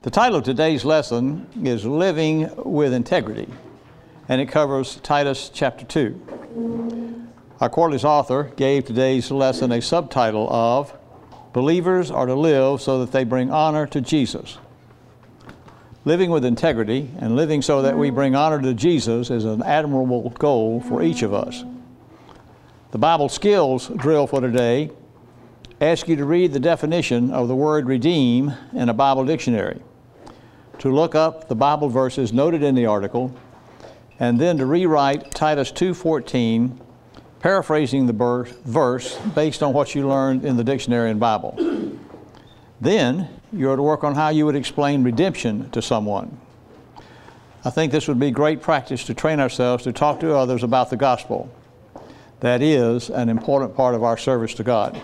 The title of today's lesson is Living with Integrity, and it covers Titus chapter 2. Our quarterly's author gave today's lesson a subtitle of Believers are to live so that they bring honor to Jesus. Living with integrity and living so that we bring honor to Jesus is an admirable goal for each of us. The Bible skills drill for today asks you to read the definition of the word redeem in a Bible dictionary, to look up the Bible verses noted in the article, and then to rewrite Titus 2:14, paraphrasing the verse based on what you learned in the dictionary and Bible. Then you are to work on how you would explain redemption to someone. I think this would be great practice to train ourselves to talk to others about the gospel. That is an important part of our service to God.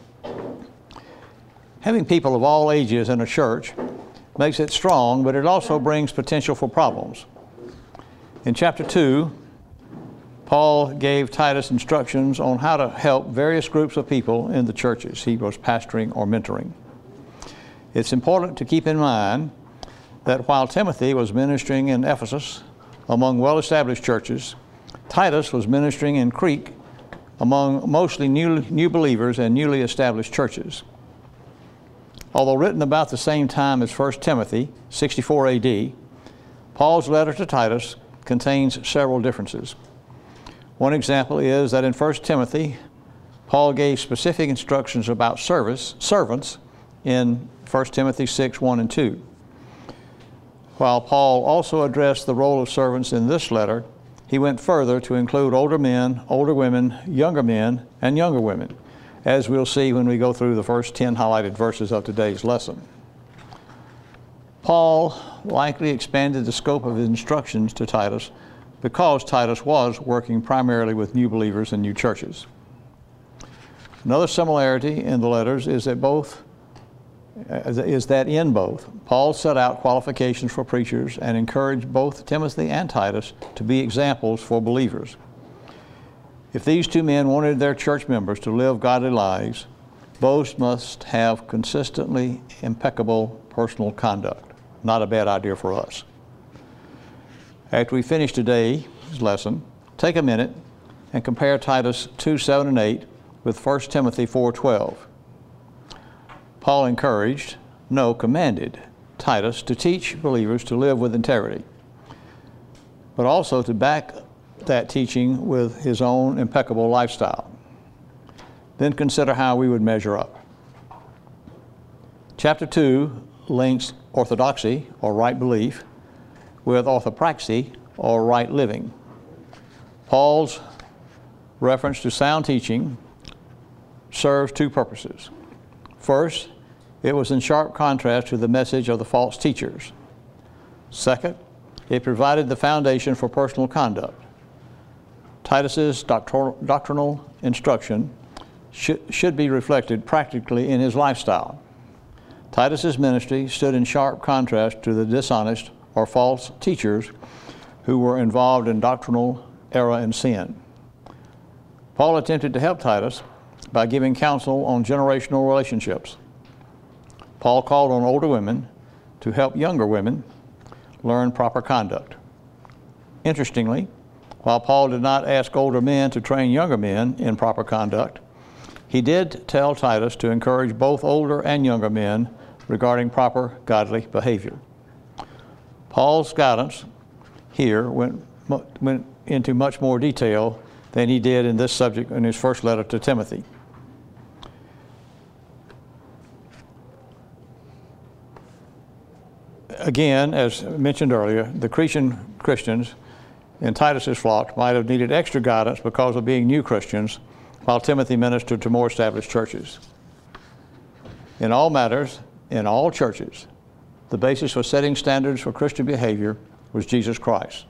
Having people of all ages in a church makes it strong, but it also brings potential for problems. In chapter 2, Paul gave Titus instructions on how to help various groups of people in the churches he was pastoring or mentoring. It's important to keep in mind that while Timothy was ministering in Ephesus among well-established churches, Titus was ministering in Crete among mostly new believers and newly established churches. Although written about the same time as 1 Timothy, 64 AD, Paul's letter to Titus contains several differences. One example is that in 1 Timothy, Paul gave specific instructions about servants in 1 Timothy 6:1 and 2. While Paul also addressed the role of servants in this letter, he went further to include older men, older women, and younger women, as we'll see when we go through the first 10 highlighted verses of today's lesson. Paul likely expanded the scope of his instructions to Titus because Titus was working primarily with new believers and new churches. Another similarity in the letters is that in both, Paul set out qualifications for preachers and encouraged both Timothy and Titus to be examples for believers. If these two men wanted their church members to live godly lives, both must have consistently impeccable personal conduct. Not a bad idea for us. After we finish today's lesson, take a minute and compare Titus 2:7 and 8 with 1 Timothy 4:12. Paul encouraged, commanded Titus to teach believers to live with integrity, but also to back that teaching with his own impeccable lifestyle. Then consider how we would measure up. Chapter 2 links orthodoxy, or right belief, with orthopraxy, or right living. Paul's reference to sound teaching serves two purposes. First, it was in sharp contrast to the message of the false teachers. Second, it provided the foundation for personal conduct. Titus's doctrinal instruction should be reflected practically in his lifestyle. Titus's ministry stood in sharp contrast to the dishonest or false teachers who were involved in doctrinal error and sin. Paul attempted to help Titus by giving counsel on generational relationships. Paul called on older women to help younger women learn proper conduct. Interestingly, while Paul did not ask older men to train younger men in proper conduct, he did tell Titus to encourage both older and younger men regarding proper godly behavior. Paul's guidance here went into much more detail than he did in this subject in his first letter to Timothy. Again, as mentioned earlier, the Cretan Christians in Titus's flock might have needed extra guidance because of being new Christians, while Timothy ministered to more established churches. In all matters, in all churches, the basis for setting standards for Christian behavior was Jesus Christ.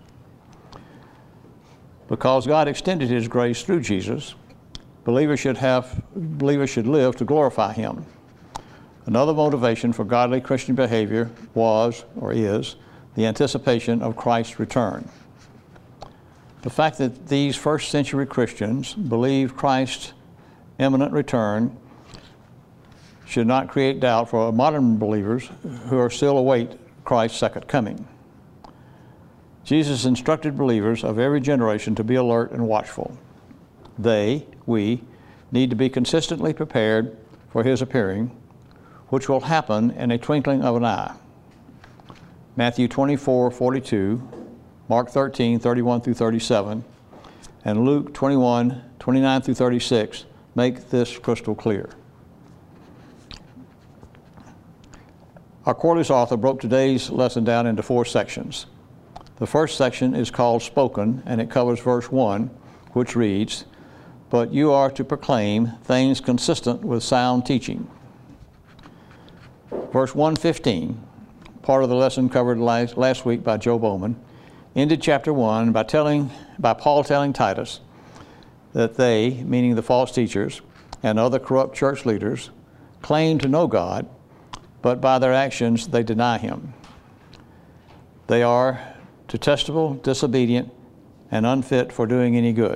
Because God extended His grace through Jesus, believers should live to glorify Him. Another motivation for godly Christian behavior was, or is, the anticipation of Christ's return. The fact that these first century Christians believed Christ's imminent return should not create doubt for modern believers who are still await Christ's second coming. Jesus instructed believers of every generation to be alert and watchful. We, need to be consistently prepared for his appearing, which will happen in a twinkling of an eye. Matthew 24:42, Mark 13:31 through 37, and Luke 21:29 through 36 make this crystal clear. Our Quarterly's author broke today's lesson down into 4 sections. The first section is called Spoken, and it covers verse 1, which reads, "But you are to proclaim things consistent with sound teaching." Verse 1:15, part of the lesson covered last week by Joe Bowman, ended chapter 1 by Paul telling Titus that they, meaning the false teachers and other corrupt church leaders, claim to know God, but by their actions they deny him. They are detestable, disobedient, and unfit for doing any good.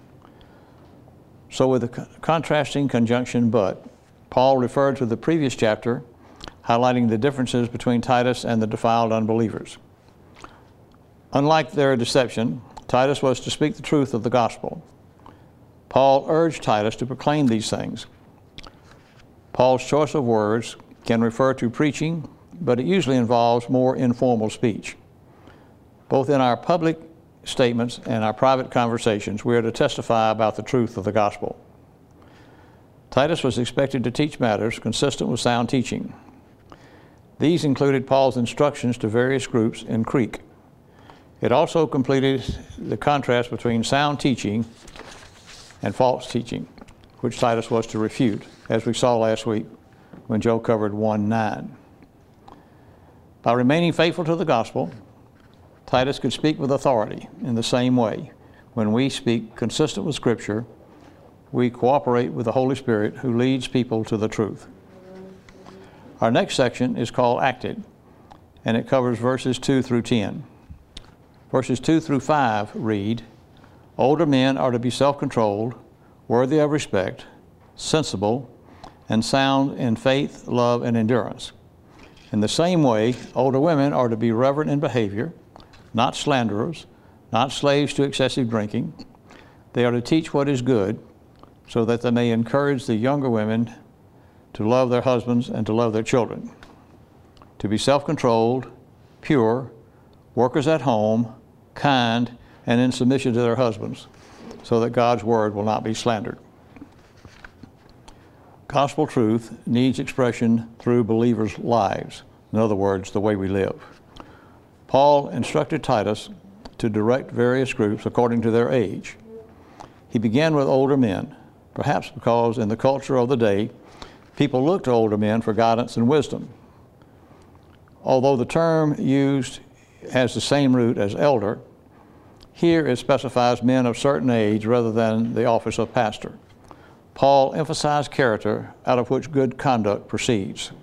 So with the contrasting conjunction but, Paul referred to the previous chapter, highlighting the differences between Titus and the defiled unbelievers. Unlike their deception, Titus was to speak the truth of the gospel. Paul urged Titus to proclaim these things. Paul's choice of words can refer to preaching, but it usually involves more informal speech. Both in our public statements and our private conversations, we are to testify about the truth of the gospel. Titus was expected to teach matters consistent with sound teaching. These included Paul's instructions to various groups in Crete. It also completed the contrast between sound teaching and false teaching, which Titus was to refute, as we saw last week when Joe covered 1:9. By remaining faithful to the gospel, Titus could speak with authority in the same way. When we speak consistent with Scripture, we cooperate with the Holy Spirit who leads people to the truth. Our next section is called Acted, and it covers verses 2 through 10. Verses 2 through 5 read, "Older men are to be self-controlled, worthy of respect, sensible, and sound in faith, love, and endurance. In the same way, older women are to be reverent in behavior, not slanderers, not slaves to excessive drinking. They are to teach what is good, so that they may encourage the younger women to love their husbands and to love their children. To be self-controlled, pure, workers at home, kind, and in submission to their husbands, so that God's word will not be slandered." Gospel truth needs expression through believers' lives. In other words, the way we live. Paul instructed Titus to direct various groups according to their age. He began with older men, perhaps because in the culture of the day, people looked to older men for guidance and wisdom. Although the term used has the same root as elder, here it specifies men of certain age rather than the office of pastor. Paul emphasized character out of which good conduct proceeds.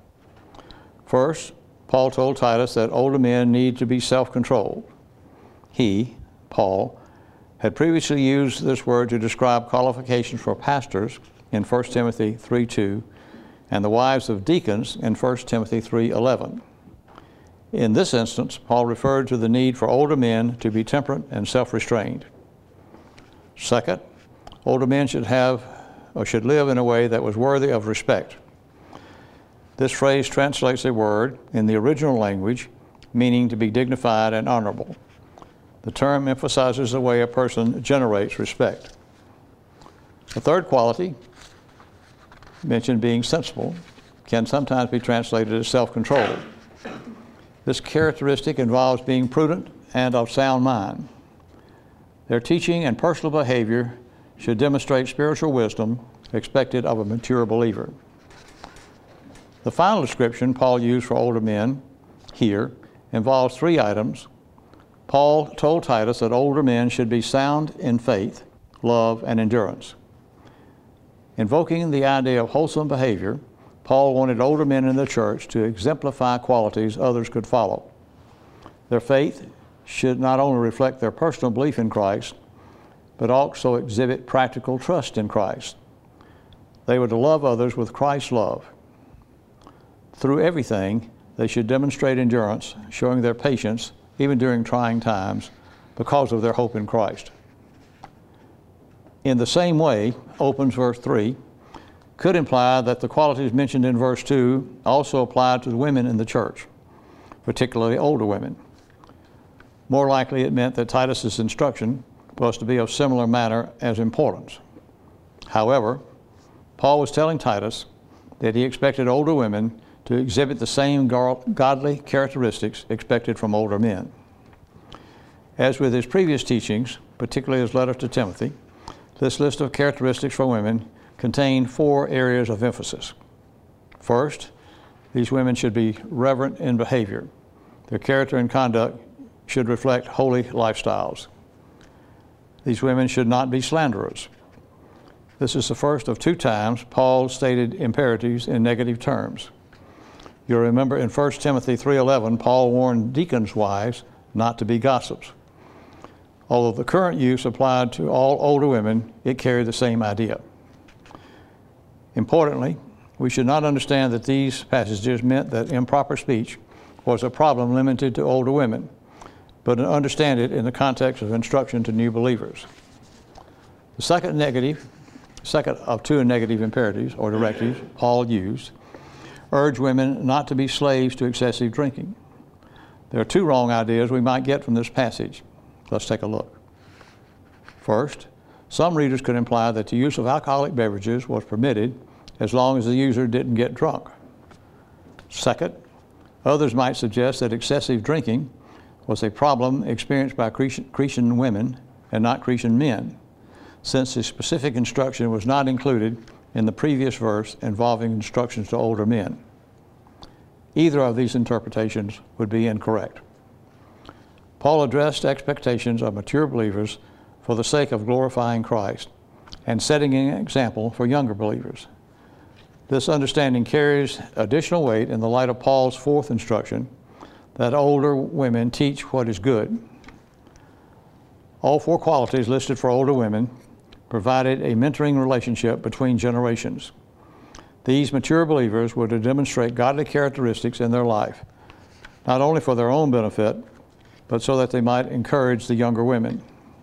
First, Paul told Titus that older men need to be self-controlled. He, Paul, had previously used this word to describe qualifications for pastors in 1 Timothy 3:2 and the wives of deacons in 1 Timothy 3:11. In this instance, Paul referred to the need for older men to be temperate and self-restrained. Second, older men should live in a way that was worthy of respect. This phrase translates a word in the original language meaning to be dignified and honorable. The term emphasizes the way a person generates respect. The third quality, mentioned being sensible, can sometimes be translated as self-controlled. This characteristic involves being prudent and of sound mind. Their teaching and personal behavior should demonstrate spiritual wisdom expected of a mature believer. The final description Paul used for older men here involves 3 items. Paul told Titus that older men should be sound in faith, love, and endurance. Invoking the idea of wholesome behavior, Paul wanted older men in the church to exemplify qualities others could follow. Their faith should not only reflect their personal belief in Christ, but also exhibit practical trust in Christ. They were to love others with Christ's love. Through everything, they should demonstrate endurance, showing their patience even during trying times because of their hope in Christ. In the same way, opens verse 3, could imply that the qualities mentioned in verse 2 also apply to the women in the church, particularly older women. More likely it meant that Titus's instruction was to be of similar manner as importance. However, Paul was telling Titus that he expected older women to exhibit the same godly characteristics expected from older men. As with his previous teachings, particularly his letter to Timothy, this list of characteristics for women contained 4 areas of emphasis. First, these women should be reverent in behavior. Their character and conduct should reflect holy lifestyles. These women should not be slanderers. This is the first of 2 times Paul stated imperatives in negative terms. You'll remember in 1 Timothy 3:11, Paul warned deacons' wives not to be gossips. Although the current use applied to all older women, it carried the same idea. Importantly, we should not understand that these passages meant that improper speech was a problem limited to older women, but understand it in the context of instruction to new believers. The second of 2 negative imperatives or directives Paul used urged women not to be slaves to excessive drinking. There are 2 wrong ideas we might get from this passage. Let's take a look. First, some readers could imply that the use of alcoholic beverages was permitted as long as the user didn't get drunk. Second, others might suggest that excessive drinking was a problem experienced by Cretan women and not Cretan men, since the specific instruction was not included in the previous verse involving instructions to older men. Either of these interpretations would be incorrect. Paul addressed expectations of mature believers for the sake of glorifying Christ and setting an example for younger believers. This understanding carries additional weight in the light of Paul's 4th instruction that older women teach what is good. All 4 qualities listed for older women provided a mentoring relationship between generations. These mature believers were to demonstrate godly characteristics in their life, not only for their own benefit, but so that they might encourage the younger women.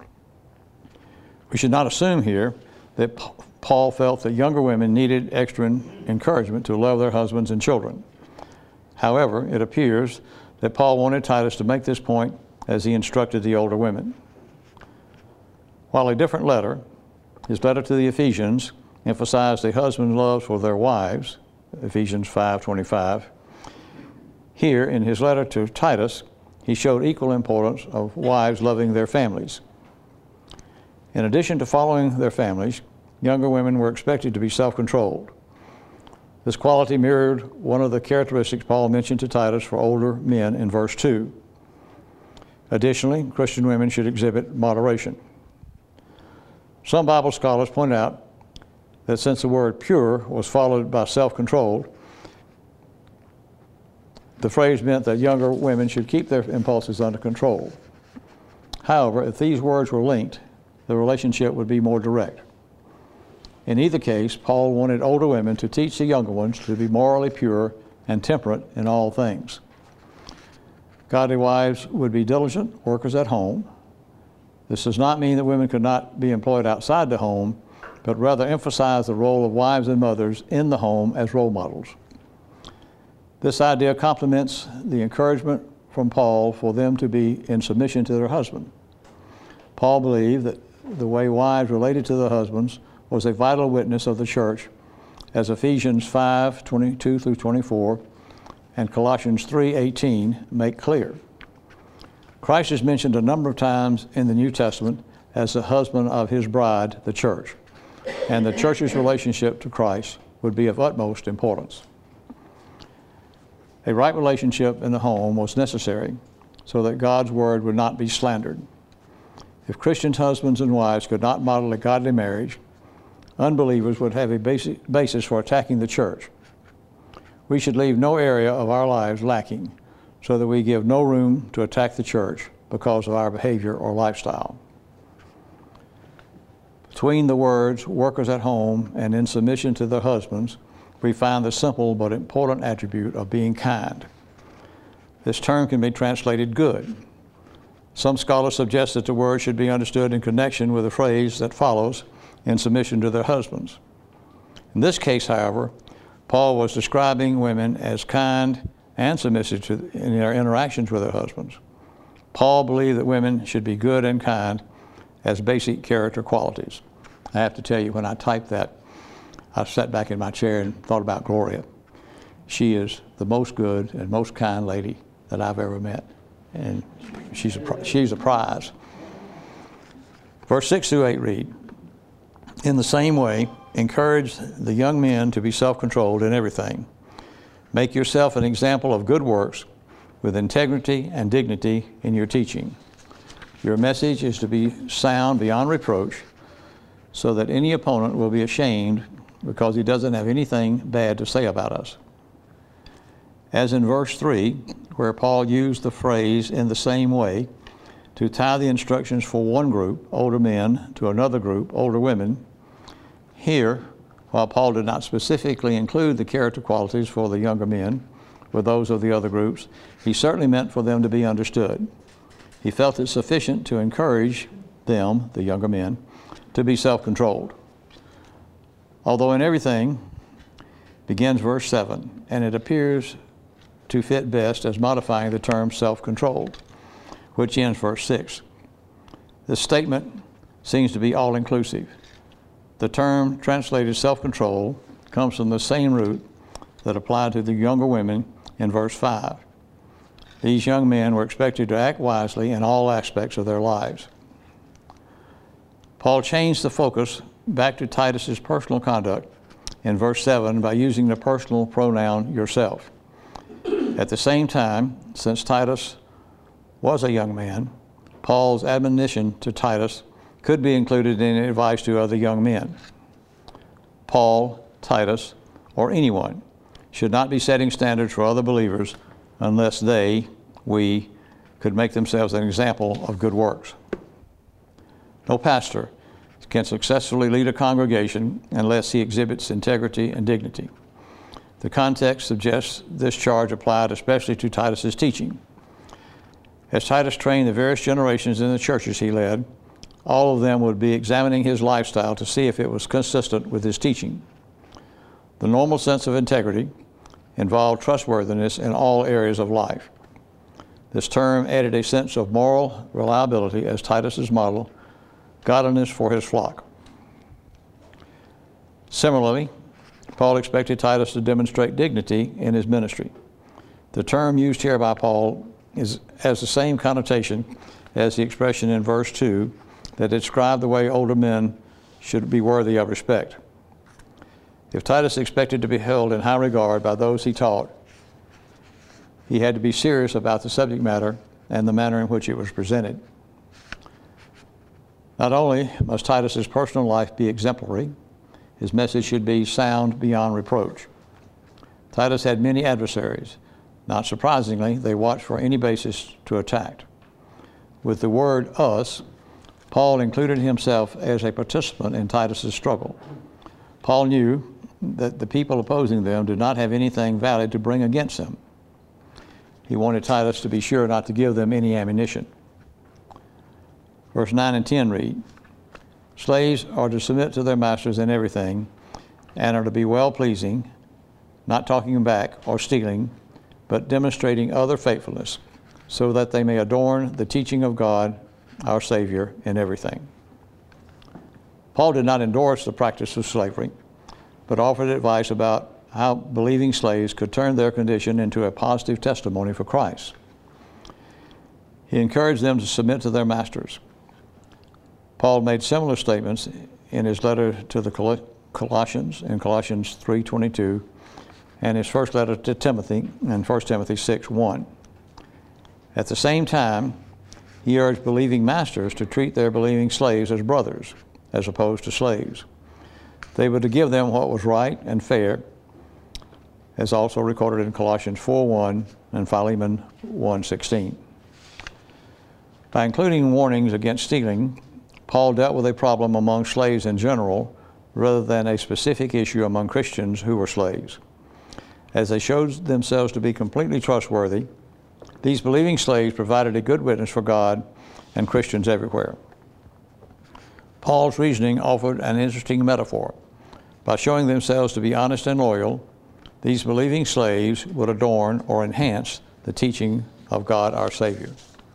We should not assume here that Paul felt that younger women needed extra encouragement to love their husbands and children. However, it appears that Paul wanted Titus to make this point as he instructed the older women. While a different letter, his letter to the Ephesians emphasized a husband's love for their wives, Ephesians 5:25. Here, in his letter to Titus, he showed equal importance of wives loving their families. In addition to following their families, younger women were expected to be self-controlled. This quality mirrored one of the characteristics Paul mentioned to Titus for older men in verse 2. Additionally, Christian women should exhibit moderation. Some Bible scholars point out that since the word pure was followed by self-controlled, the phrase meant that younger women should keep their impulses under control. However, if these words were linked, the relationship would be more direct. In either case, Paul wanted older women to teach the younger ones to be morally pure and temperate in all things. Godly wives would be diligent workers at home. This does not mean that women could not be employed outside the home, but rather emphasize the role of wives and mothers in the home as role models. This idea complements the encouragement from Paul for them to be in submission to their husband. Paul believed that the way wives related to their husbands was a vital witness of the church, as Ephesians 5:22 through 24 and Colossians 3:18 make clear. Christ is mentioned a number of times in the New Testament as the husband of his bride, the church, and the church's relationship to Christ would be of utmost importance. A right relationship in the home was necessary so that God's word would not be slandered. If Christian husbands and wives could not model a godly marriage, unbelievers would have a basis for attacking the church. We should leave no area of our lives lacking so that we give no room to attack the church because of our behavior or lifestyle. Between the words workers at home and in submission to their husbands, we find the simple but important attribute of being kind. This term can be translated good. Some scholars suggest that the word should be understood in connection with the phrase that follows, in submission to their husbands. In this case, however, Paul was describing women as kind and submissive in their interactions with their husbands. Paul believed that women should be good and kind as basic character qualities. I have to tell you, when I typed that, I sat back in my chair and thought about Gloria. She is the most good and most kind lady that I've ever met, and she's a prize. Verse 6 through 8 read, "In the same way, encourage the young men to be self-controlled in everything. Make yourself an example of good works with integrity and dignity in your teaching. Your message is to be sound beyond reproach, so that any opponent will be ashamed because he doesn't have anything bad to say about us." As in verse 3, where Paul used the phrase "in the same way" to tie the instructions for one group, older men, to another group, older women, here, while Paul did not specifically include the character qualities for the younger men with those of the other groups, he certainly meant for them to be understood. He felt it sufficient to encourage them, the younger men, to be self-controlled. Although in everything, begins verse 7, and it appears to fit best as modifying the term self-controlled, which ends verse 6. This statement seems to be all-inclusive. The term translated self-control comes from the same root that applied to the younger women in verse 5. These young men were expected to act wisely in all aspects of their lives. Paul changed the focus back to Titus's personal conduct in verse 7 by using the personal pronoun yourself. At the same time, since Titus was a young man, Paul's admonition to Titus could be included in advice to other young men. Paul, Titus, or anyone should not be setting standards for other believers unless we could make themselves an example of good works. No pastor can successfully lead a congregation unless he exhibits integrity and dignity. The context suggests this charge applied especially to Titus's teaching. As Titus trained the various generations in the churches he led, all of them would be examining his lifestyle to see if it was consistent with his teaching. The normal sense of integrity involved trustworthiness in all areas of life. This term added a sense of moral reliability as Titus's model godliness for his flock. Similarly, Paul expected Titus to demonstrate dignity in his ministry. The term used here by Paul has the same connotation as the expression in verse 2 that described the way older men should be worthy of respect. If Titus expected to be held in high regard by those he taught, he had to be serious about the subject matter and the manner in which it was presented. Not only must Titus's personal life be exemplary, his message should be sound beyond reproach. Titus had many adversaries. Not surprisingly, they watched for any basis to attack. With the word us, Paul included himself as a participant in Titus's struggle. Paul knew that the people opposing them did not have anything valid to bring against them. He wanted Titus to be sure not to give them any ammunition. Verse 9 and 10 read, "Slaves are to submit to their masters in everything, and are to be well-pleasing, not talking back or stealing, but demonstrating other faithfulness, so that they may adorn the teaching of God, our Savior, in everything." Paul did not endorse the practice of slavery, but offered advice about how believing slaves could turn their condition into a positive testimony for Christ. He encouraged them to submit to their masters. Paul made similar statements in his letter to the Colossians in Colossians 3:22 and his first letter to Timothy in 1 Timothy 6:1. At the same time, he urged believing masters to treat their believing slaves as brothers as opposed to slaves. They were to give them what was right and fair, as also recorded in Colossians 4:1 and Philemon 1:16. By including warnings against stealing, Paul dealt with a problem among slaves in general rather than a specific issue among Christians who were slaves. As they showed themselves to be completely trustworthy These believing slaves provided a good witness for God and Christians everywhere. Paul's reasoning offered an interesting metaphor. By showing themselves to be honest and loyal, these believing slaves would adorn or enhance the teaching of God our Savior.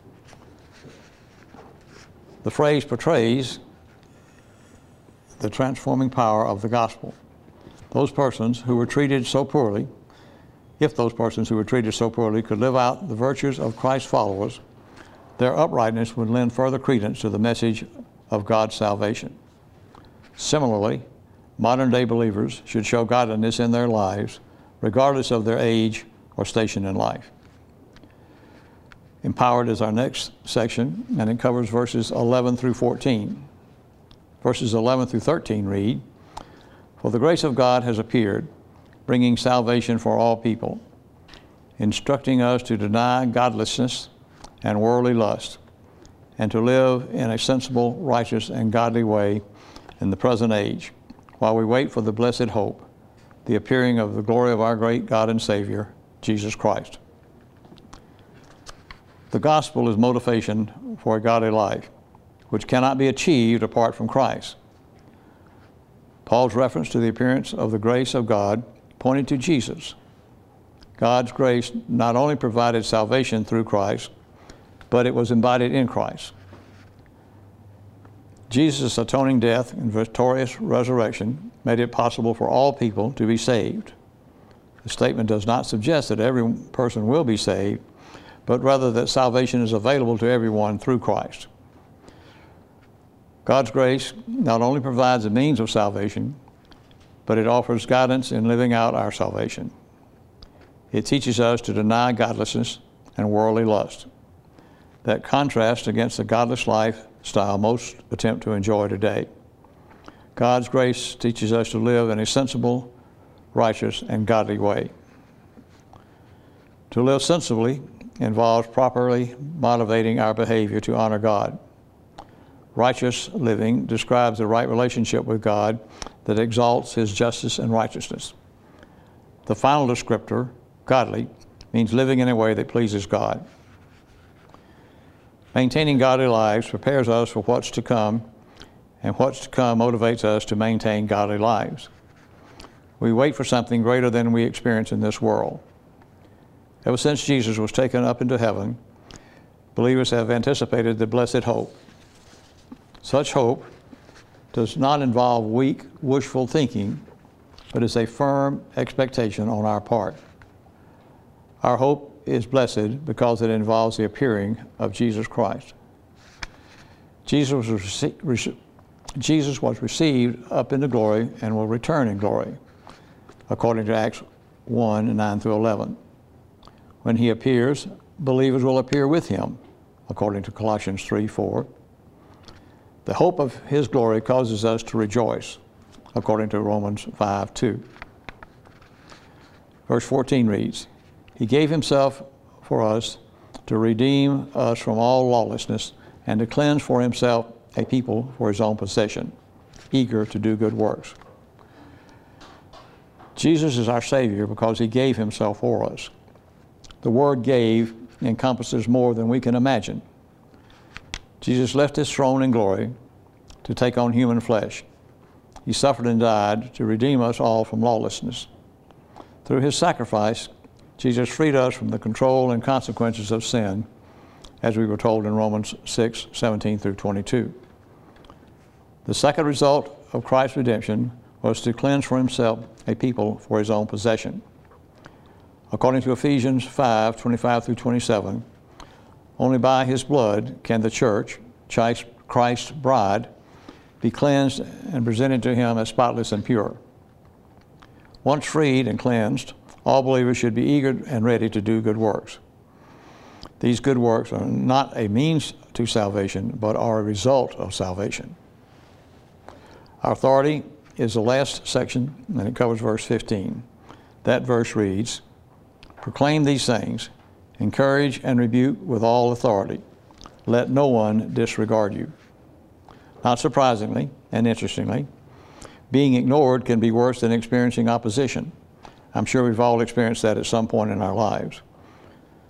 The phrase portrays the transforming power of the gospel. Those persons who were treated so poorly, if those persons who were treated so poorly could live out the virtues of Christ's followers, their uprightness would lend further credence to the message of God's salvation. Similarly, modern-day believers should show godliness in their lives, regardless of their age or station in life. Empowered is our next section, and it covers verses 11 through 14. Verses 11 through 13 read, "For the grace of God has appeared, bringing salvation for all people, instructing us to deny godlessness and worldly lust, and to live in a sensible, righteous, and godly way in the present age, while we wait for the blessed hope, the appearing of the glory of our great God and Savior, Jesus Christ." The gospel is motivation for a godly life, which cannot be achieved apart from Christ. Paul's reference to the appearance of the grace of God pointed to Jesus. God's grace not only provided salvation through Christ, but it was embodied in Christ. Jesus' atoning death and victorious resurrection made it possible for all people to be saved. The statement does not suggest that every person will be saved, but rather that salvation is available to everyone through Christ. God's grace not only provides a means of salvation, but it offers guidance in living out our salvation. It teaches us to deny godlessness and worldly lust. That contrasts against the godless lifestyle most attempt to enjoy today. God's grace teaches us to live in a sensible, righteous, and godly way. To live sensibly involves properly motivating our behavior to honor God. Righteous living describes the right relationship with God that exalts His justice and righteousness. The final descriptor, godly, means living in a way that pleases God. Maintaining godly lives prepares us for what's to come, and what's to come motivates us to maintain godly lives. We wait for something greater than we experience in this world. Ever since Jesus was taken up into heaven, believers have anticipated the blessed hope. Such hope does not involve weak, wishful thinking, but is a firm expectation on our part. Our hope is blessed because it involves the appearing of Jesus Christ. Jesus was received up into glory and will return in glory, according to Acts 1, 9 through 11. When He appears, believers will appear with Him, according to Colossians 3, 4. The hope of His glory causes us to rejoice, according to Romans 5, 2. Verse 14 reads, "He gave Himself for us to redeem us from all lawlessness and to cleanse for Himself a people for His own possession, eager to do good works." Jesus is our Savior because He gave Himself for us. The word "gave" encompasses more than we can imagine. Jesus left His throne in glory to take on human flesh. He suffered and died to redeem us all from lawlessness. Through His sacrifice, Jesus freed us from the control and consequences of sin, as we were told in Romans 6, 17 through 22. The second result of Christ's redemption was to cleanse for Himself a people for His own possession. According to Ephesians 5, 25 through 27, only by His blood can the church, Christ's bride, be cleansed and presented to Him as spotless and pure. Once freed and cleansed, all believers should be eager and ready to do good works. These good works are not a means to salvation, but are a result of salvation. Our authority is the last section, and it covers verse 15. That verse reads, "Proclaim these things, encourage and rebuke with all authority. Let no one disregard you." Not surprisingly and interestingly, being ignored can be worse than experiencing opposition. I'm sure we've all experienced that at some point in our lives.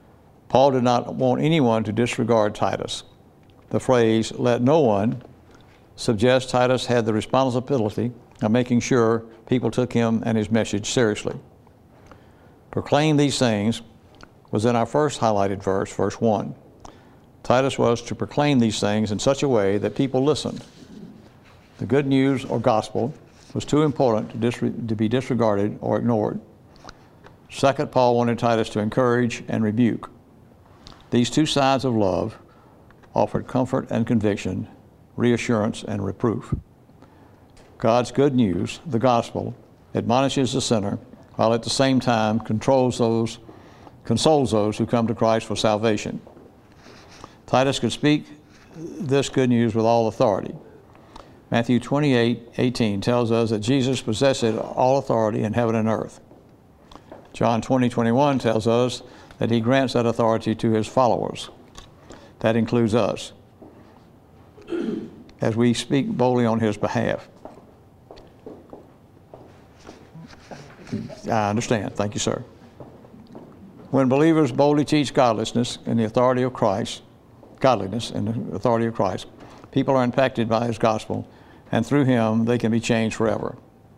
Paul did not want anyone to disregard Titus. The phrase, "let no one," suggests Titus had the responsibility of making sure people took him and his message seriously. Proclaim these things was in our first highlighted verse, verse 1. Titus was to proclaim these things in such a way that people listened. The good news or gospel was too important to be disregarded or ignored. Second, Paul wanted Titus to encourage and rebuke. These two sides of love offered comfort and conviction, reassurance and reproof. God's good news, the gospel, admonishes the sinner, while at the same time consoles those who come to Christ for salvation. Titus could speak this good news with all authority. Matthew 28:18 tells us that Jesus possessed all authority in heaven and earth. John 20:21 tells us that he grants that authority to his followers. That includes us, as we speak boldly on his behalf. I understand. Thank you, sir. When believers boldly teach godliness in the authority of Christ, people are impacted by his gospel, and through him they can be changed forever.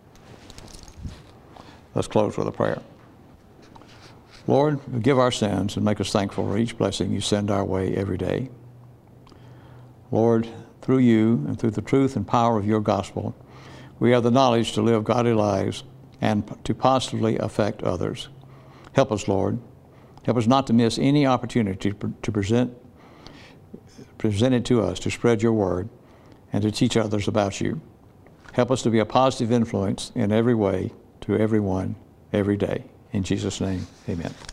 Let's close with a prayer. Lord, forgive our sins and make us thankful for each blessing you send our way every day. Lord, through you and through the truth and power of your gospel, we have the knowledge to live godly lives and to positively affect others. Help us, Lord. Help us not to miss any opportunity to present it to us, to spread your word, and to teach others about you. Help us to be a positive influence in every way to everyone, every day. In Jesus' name, amen.